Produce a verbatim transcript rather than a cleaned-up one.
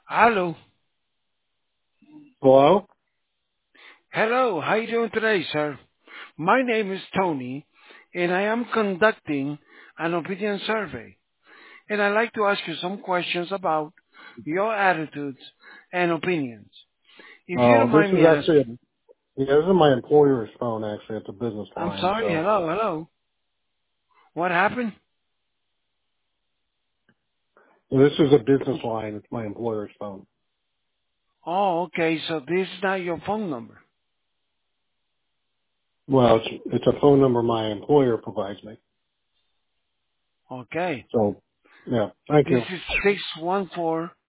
Hello. Hello? Hello. How you doing today, sir? My name is Tony, and I am conducting an opinion survey. And I'd like to ask you some questions about your attitudes and opinions. If you Oh, don't this mind is me actually, a, asking, yeah, this is my employer's phone actually. It's a business I'm line, sorry. so. Hello, hello. What happened? This is a business line. It's my employer's phone. Oh, okay. So this is not your phone number. Well, it's, it's a phone number my employer provides me. Okay. So, yeah, thank This you. is six one four.